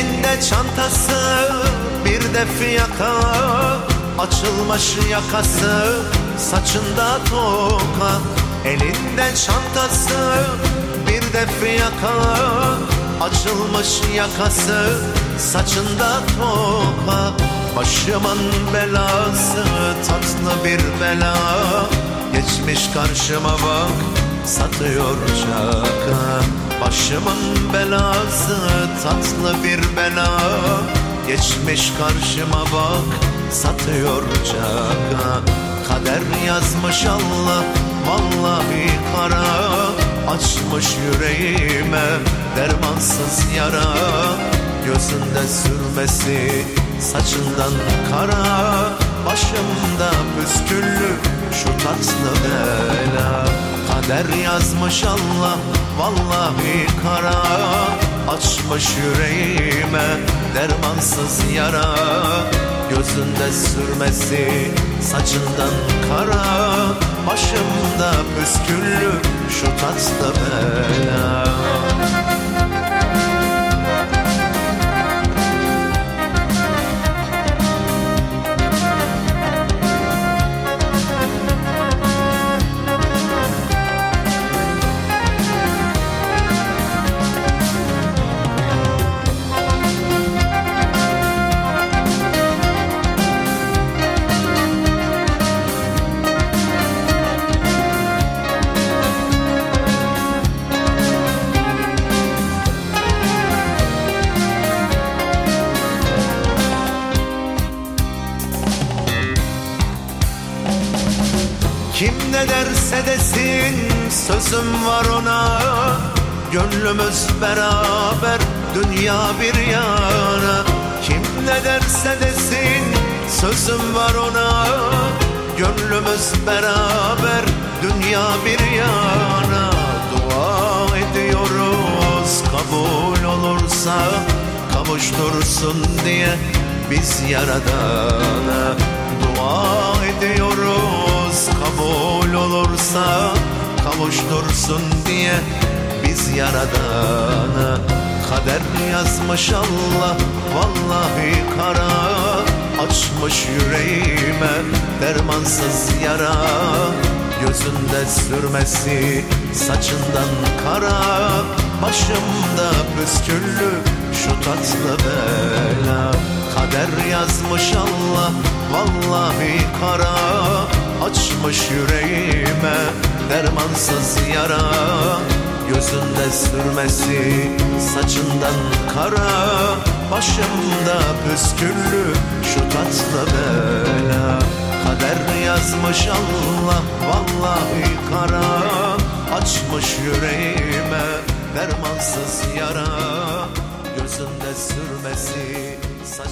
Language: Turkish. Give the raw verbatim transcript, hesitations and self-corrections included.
Elinde çantası bir de fiyaka, açılmış yakası saçında toka. Elinde çantası bir de fiyaka, açılmış yakası saçında toka. Başımın belası tatlı bir bela, geçmiş karşıma bak satıyor çaka. Başımın belası tatlı bir bela, geçmiş karşıma bak satıyor çaka. Kader yazmış Allah vallahi kara, açmış yüreğime dermansız yara. Gözünde sürmesi saçından kara, başımda püsküllü şu tatlı bela. Kader yazmış Allah vallahi kara, açmış yüreğime dermansız yara. Gözünde sürmesi saçından kara, başımda püsküllü şu tatlı bela. Kim ne derse desin sözüm var ona, gönlümüz beraber dünya bir yana. Kim ne derse desin sözüm var ona, gönlümüz beraber dünya bir yana. Dua ediyoruz kabul olursa, kavuştursun diye biz Yaradan'a. Dua ediyoruz kabul olursa, kavuştursun diye biz Yaradan'a. Kader yazmış Allah vallahi kara, açmış yüreğime dermansız yara. Gözünde sürmesi saçından kara, başımda püsküllü şu tatlı bela. Kader yazmış Allah vallahi kara, açmış yüreğime dermansız yara. Gözünde sürmesi saçından kara, başımda püsküllü şu tatlı bela. Kader yazmış Allah vallahi kara, açmış yüreğime dermansız yara. Gözünde sürmesi